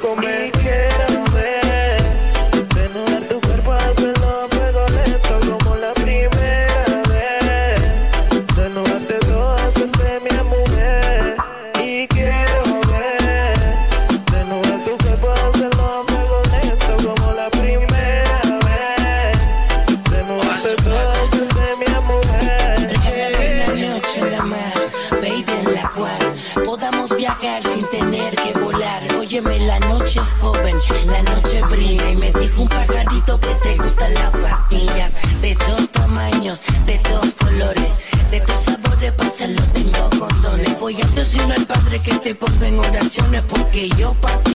comer. Y quiero ver desnudar tu cuerpo, hacerlo fuego lento como la primera vez. Desnudarte todo, hacerte mi mujer. Y quiero ver desnudar tu cuerpo, hacerlo fuego lento como la primera vez. Desnudarte todo, hacerte mi mujer. Regálame una noche en la mar, baby, en la cual podamos viajar sin tener que volar. Óyeme, la noche es joven, la noche brilla y me dijo un pajarito que te gustan las pastillas de todos tamaños, de todos colores, de tus sabores, pásalo, tengo condones. Voy a decirle al Padre que te ponga en oraciones porque yo pa' ti